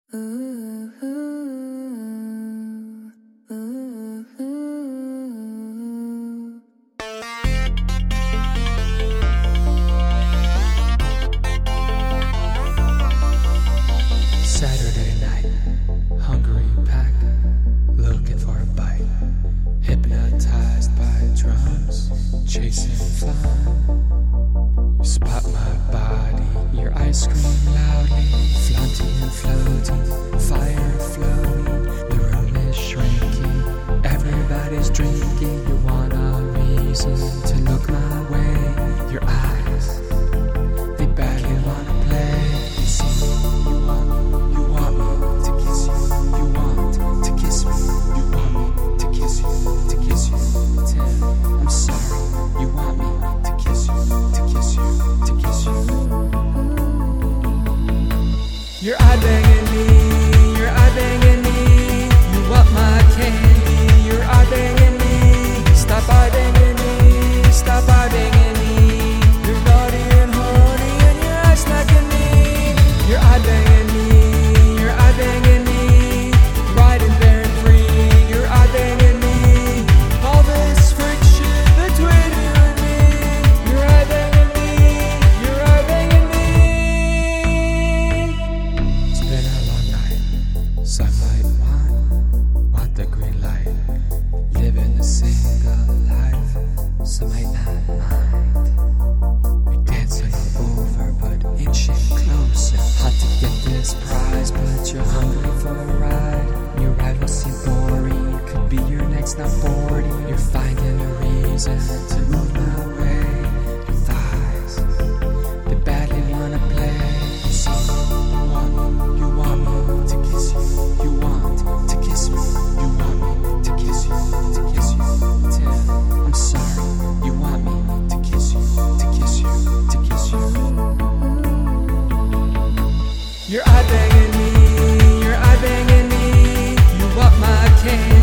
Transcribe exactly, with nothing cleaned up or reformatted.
Ooh, ooh, ooh, ooh. Saturday night, hungry pack, looking for a bite. Hypnotized by drums, chasing fun. You spot my body, your ice cream loudly, flaunting and floating, fire floating. The room is shrinking, everybody's drinking. You want a reason to look my way. Your eyes, they badly wanna play. You see me, you want me, you want me to kiss you. You want to kiss me, you want me to kiss you, to kiss you. Tim, I'm sorry, you want me to kiss you, to kiss you, to kiss you. Your eye banging me, your eye banging me. You want my candy, your eye banging me. Stop eye banging me, stop eye banging me. You're naughty and horny and your eyes smacking me. Your eye banging me, your eye banging me. Riding bare and free, your eye banging me. All this friction between you and me. Your eye banging me, your eye banging me. It's been a long night. Some might want, want the green light. Living a single life. Some might not mind. You're dancing over, but inching closer. Hot to get this prize, but you're hungry for a ride. Your rivals seem boring. You could be your next not forty. You're finding a reason to move my way. Your thighs, they badly wanna play. You see, you want me, you want me to kiss you. You want to kiss me, you want me to kiss you, to kiss you. Tim, I'm sorry, you want me to kiss you, to kiss you, to kiss you. Your eye banging me, your eye banging me. You want my candy.